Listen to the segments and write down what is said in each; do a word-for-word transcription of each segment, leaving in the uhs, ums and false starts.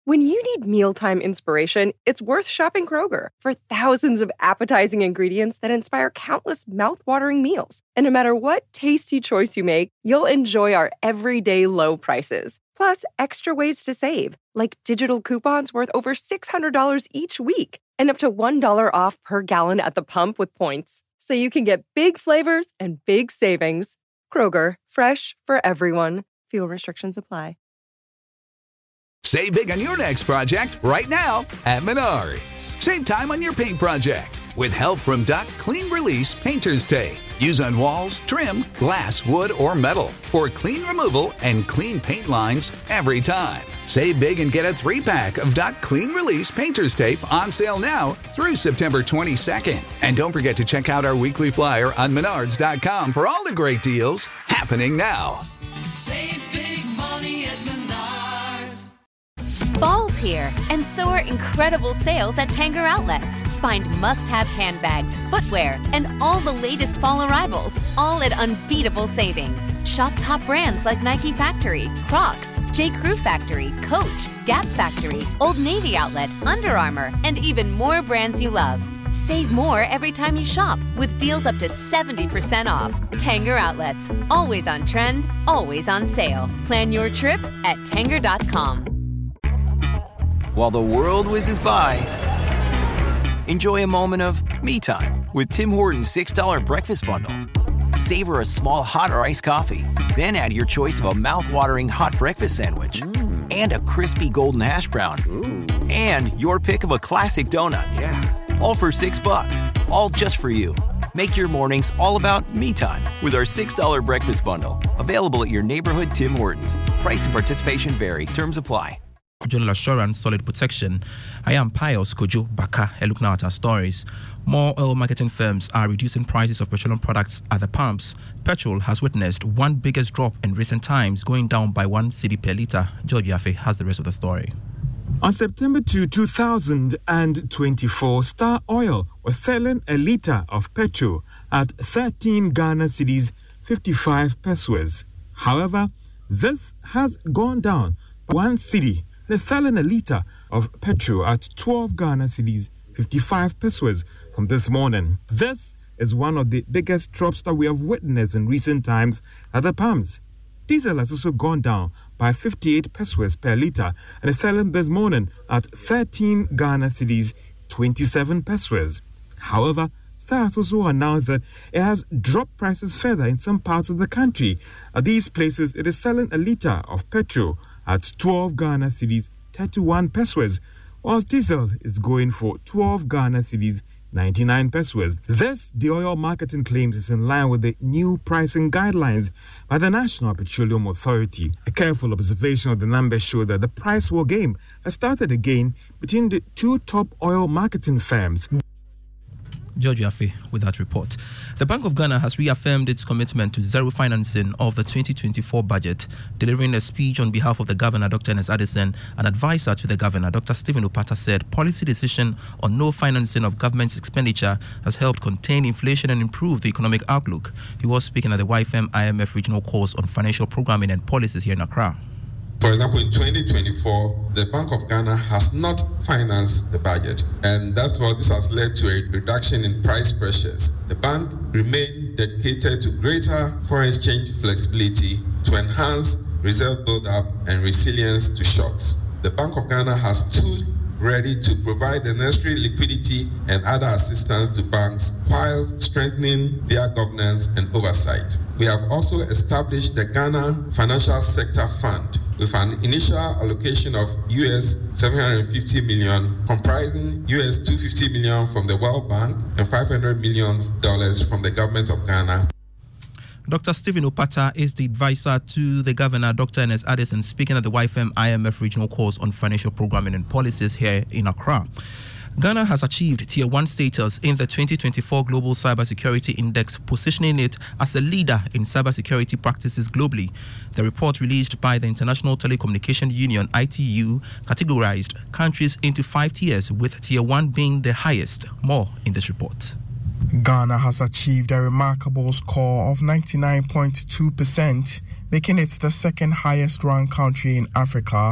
When you need mealtime inspiration, it's worth shopping Kroger for thousands of appetizing ingredients that inspire countless mouth-watering meals. And no matter what tasty choice you make, you'll enjoy our everyday low prices. Plus, extra ways to save, like digital coupons worth over six hundred dollars each week and up to one dollar off per gallon at the pump with points. So you can get big flavors and big savings. Kroger, fresh for everyone. Fuel restrictions apply. Save big on your next project right now at Menards. Save time on your paint project with help from Duck Clean Release Painter's Tape. Use on walls, trim, glass, wood, or metal for clean removal and clean paint lines every time. Save big and get a three-pack of Duck Clean Release Painter's Tape on sale now through September twenty-second. And don't forget to check out our weekly flyer on menards dot com for all the great deals happening now. Save big money at Menards. Fall's here, and so are incredible sales at Tanger Outlets. Find must-have handbags, footwear, and all the latest fall arrivals, all at unbeatable savings. Shop top brands like Nike Factory, Crocs, J. Crew Factory, Coach, Gap Factory, Old Navy Outlet, Under Armour, and even more brands you love. Save more every time you shop with deals up to seventy percent off. Tanger Outlets, always on trend, always on sale. Plan your trip at tanger dot com. While the world whizzes by, enjoy a moment of me time with Tim Hortons six dollar breakfast bundle. Savor a small hot or iced coffee, then add your choice of a mouth-watering hot breakfast sandwich mm. and a crispy golden hash brown Ooh. And your pick of a classic donut. Yeah. All for six bucks, all just for you. Make your mornings all about me time with our six dollar breakfast bundle. Available at your neighborhood Tim Hortons. Price and participation vary. Terms apply. General assurance, solid protection. I am Pius Kojo Baka. I look now at our stories. More oil marketing firms are reducing prices of petroleum products at the pumps. Petrol has witnessed one biggest drop in recent times, going down by one cedi per litre. George Yafe has the rest of the story. On September second, two thousand twenty-four, Star Oil was selling a litre of petrol at thirteen Ghana cedis, fifty-five pesos. However, this has gone down by one cedi. They're selling a litre of petrol at twelve Ghana cedis, fifty-five pesos from this morning. This is one of the biggest drops that we have witnessed in recent times at the pumps. Diesel has also gone down by fifty-eight pesos per litre and is selling this morning at thirteen Ghana cedis, twenty-seven pesos. However, Star has also announced that it has dropped prices further in some parts of the country. At these places, it is selling a litre of petrol at twelve Ghana cedis, thirty-one pesos, whilst diesel is going for twelve Ghana cedis, ninety-nine pesos. This, the oil marketing claims, is in line with the new pricing guidelines by the National Petroleum Authority. A careful observation of the numbers show that the price war game has started again between the two top oil marketing firms. George Yafe with that report. The Bank of Ghana has reaffirmed its commitment to zero financing of the twenty twenty-four budget. Delivering a speech on behalf of the Governor, Doctor Ernest Addison, an advisor to the Governor, Doctor Stephen Opata, said policy decision on no financing of government's expenditure has helped contain inflation and improve the economic outlook. He was speaking at the Y F M I M F regional course on financial programming and policies here in Accra. For example, in twenty twenty-four, the Bank of Ghana has not financed the budget, and that's what this has led to a reduction in price pressures. The bank remained dedicated to greater foreign exchange flexibility to enhance reserve build-up and resilience to shocks. The Bank of Ghana has stood ready to provide the necessary liquidity and other assistance to banks while strengthening their governance and oversight. We have also established the Ghana Financial Sector Fund with an initial allocation of U S seven hundred fifty million, comprising U S two hundred fifty million from the World Bank and five hundred million dollars from the government of Ghana. Doctor Stephen Opata is the advisor to the Governor, Doctor Ernest Addison, speaking at the Y F M I M F regional course on financial programming and policies here in Accra. Ghana has achieved Tier one status in the twenty twenty-four Global Cybersecurity Index, positioning it as a leader in cybersecurity practices globally. The report released by the International Telecommunication Union, I T U, categorized countries into five tiers, with Tier one being the highest. More in this report. Ghana has achieved a remarkable score of ninety-nine point two percent, making it the second highest ranked country in Africa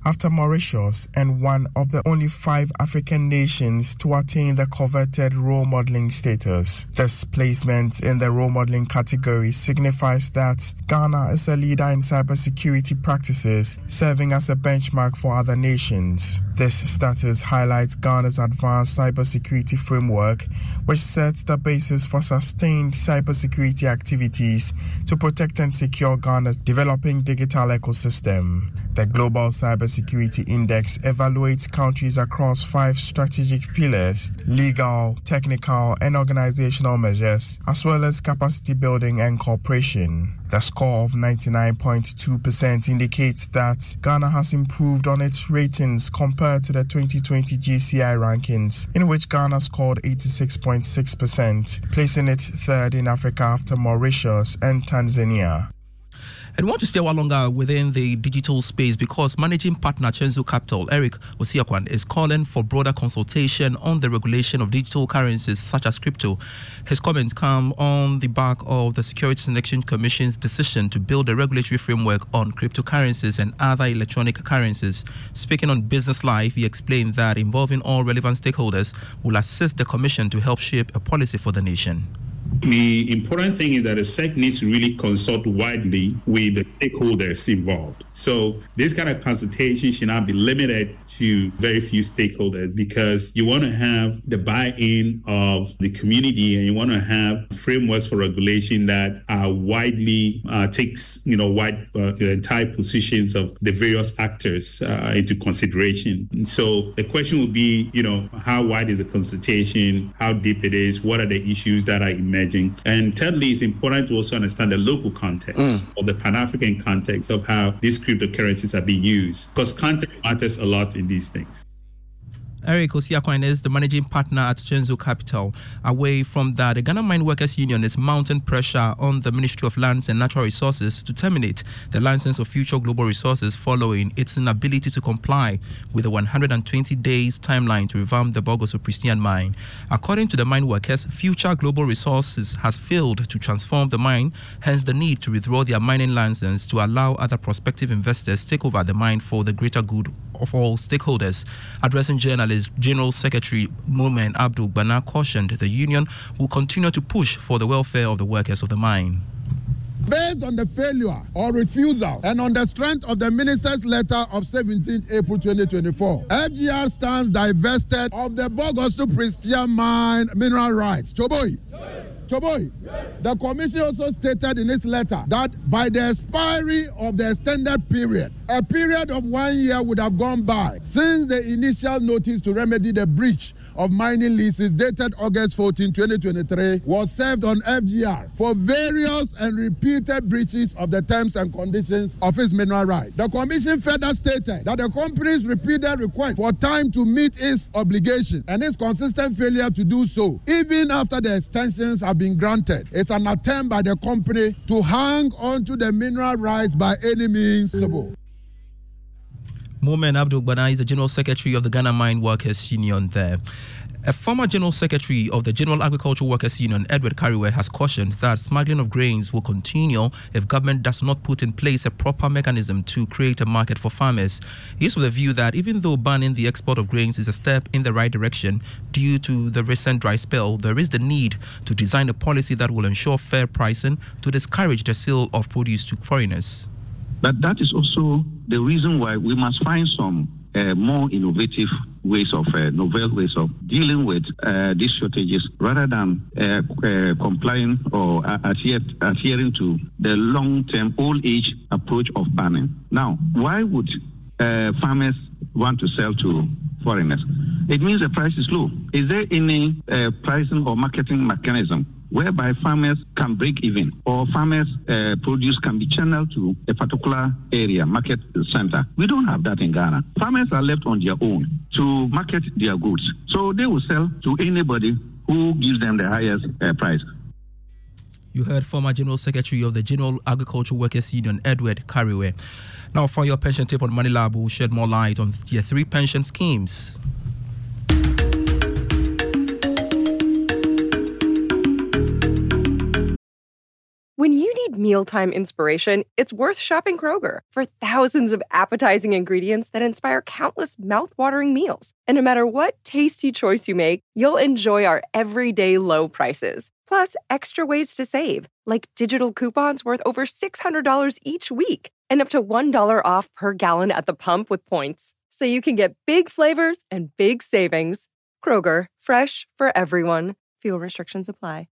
after Mauritius and one of the only five African nations to attain the coveted role modeling status. This placement in the role modeling category signifies that Ghana is a leader in cybersecurity practices, serving as a benchmark for other nations. This status highlights Ghana's advanced cybersecurity framework, which sets the basis for sustained cybersecurity activities to protect and secure Ghana's developing digital ecosystem. The Global Cybersecurity Index evaluates countries across five strategic pillars: legal, technical, and organizational measures, as well as capacity building and cooperation. The score of ninety-nine point two percent indicates that Ghana has improved on its ratings compared to the twenty twenty G C I rankings, in which Ghana scored eighty-six point six percent, placing it third in Africa after Mauritius and Tanzania. And we want to stay a while longer within the digital space because managing partner Chenzo Capital, Eric Osiakwan, is calling for broader consultation on the regulation of digital currencies such as crypto. His comments come on the back of the Securities and Exchange Commission's decision to build a regulatory framework on cryptocurrencies and other electronic currencies. Speaking on Business Live, he explained that involving all relevant stakeholders will assist the Commission to help shape a policy for the nation. The important thing is that the S E C needs to really consult widely with the stakeholders involved. So this kind of consultation should not be limited to very few stakeholders, because you want to have the buy-in of the community and you want to have frameworks for regulation that are widely uh, takes, you know, wide uh, entire positions of the various actors uh, into consideration. And so the question will be, you know, how wide is the consultation? How deep it is? What are the issues that are emerging? And thirdly, it's important to also understand the local context mm. or the Pan-African context of how these cryptocurrencies are being used, because context matters a lot in these things. Eric Osiakwan is the managing partner at Chenzo Capital. Away from that, the Ghana Mine Workers Union is mounting pressure on the Ministry of Lands and Natural Resources to terminate the license of Future Global Resources following its inability to comply with a one hundred twenty days timeline to revamp the Bogoso Pristine mine. According to the mine workers, Future Global Resources has failed to transform the mine, hence the need to withdraw their mining license to allow other prospective investors take over the mine for the greater good of all stakeholders. Addressing journalists, General Secretary Momen Abdul Bana cautioned the union will continue to push for the welfare of the workers of the mine. Based on the failure or refusal and on the strength of the minister's letter of seventeenth April twenty twenty-four, F G R stands divested of the Bogoso Pristine mine mineral rights. Choboy. Choboy, the Commission also stated in its letter that by the expiry of the extended period, a period of one year would have gone by since the initial notice to remedy the breach of mining leases dated August fourteenth, twenty twenty-three was served on F G R for various and repeated breaches of the terms and conditions of its mineral right. The Commission further stated that the company's repeated request for time to meet its obligation and its consistent failure to do so, even after the extensions have been granted, is an attempt by the company to hang on to the mineral rights by any means possible. Momen Abdul Bana is the General Secretary of the Ghana Mine Workers Union there. A former General Secretary of the General Agricultural Workers Union, Edward Kariwe, has cautioned that smuggling of grains will continue if government does not put in place a proper mechanism to create a market for farmers. He is of the view that even though banning the export of grains is a step in the right direction due to the recent dry spell, there is the need to design a policy that will ensure fair pricing to discourage the sale of produce to foreigners. But that is also the reason why we must find some uh, more innovative ways of, uh, novel ways of dealing with uh, these shortages rather than uh, uh, complying or uh, adhere, adhering to the long-term old-age approach of banning. Now, why would uh, farmers want to sell to foreigners? It means the price is low. Is there any uh, pricing or marketing mechanism whereby farmers can break even, or farmers' uh, produce can be channeled to a particular area, market center? We don't have that in Ghana. Farmers are left on their own to market their goods. So they will sell to anybody who gives them the highest uh, price. You heard former General Secretary of the General Agricultural Workers Union, Edward Kariwe. Now, for your pension tip on Money Lab, we'll shed more light on tier three pension schemes. When you need Need mealtime inspiration? It's worth shopping Kroger for thousands of appetizing ingredients that inspire countless mouth-watering meals. And no matter what tasty choice you make, you'll enjoy our everyday low prices. Plus, extra ways to save, like digital coupons worth over six hundred dollars each week and up to one dollar off per gallon at the pump with points. So you can get big flavors and big savings. Kroger, fresh for everyone. Fuel restrictions apply.